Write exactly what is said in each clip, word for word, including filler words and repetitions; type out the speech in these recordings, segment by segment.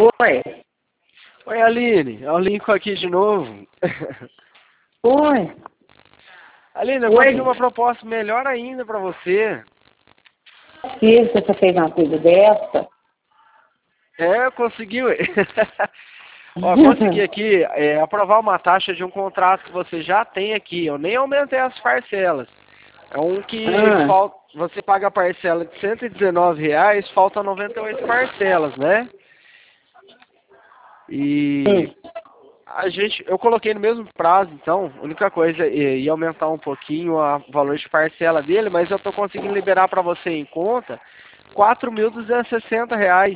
Oi. Oi, Aline. É o Lincoln aqui de novo. Oi. Aline, eu Oi. consegui uma proposta melhor ainda pra você. Se você fez uma coisa dessa. É, conseguiu. Ó, consegui aqui é, aprovar uma taxa de um contrato que você já tem aqui. Eu nem aumentei as parcelas. É um que Ah. falta, você paga a parcela de cento e dezenove reais, falta noventa e oito parcelas, né? E Hum. a gente, eu coloquei no mesmo prazo, então, a única coisa é ia aumentar um pouquinho o valor de parcela dele, mas eu estou conseguindo liberar para você em conta quatro mil duzentos e sessenta reais.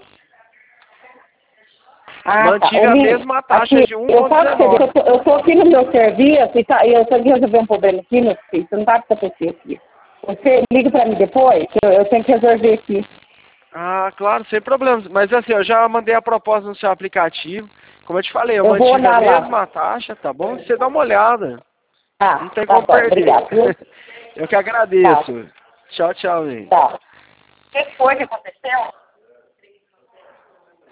Ah, tá. Mantive Ô, a Lino, mesma taxa aqui, de um eu vírgula posso te dizer, dezenove. eu tô, eu tô aqui no meu serviço e, tá, e eu tenho que resolver um problema aqui, meu filho. Você não tá com acontecer aqui. Você liga pra mim depois, que eu, eu tenho que resolver aqui. Ah, claro, sem problemas. Mas assim, eu já mandei a proposta no seu aplicativo. Como eu te falei, eu Eu vou mantive a olhar lá. mesma taxa, tá bom? Você dá uma olhada. Não Tá, tem tá como bom. perder. Obrigado, viu? Eu que Tá, agradeço. Tchau, tchau, gente. tá. O que foi que aconteceu?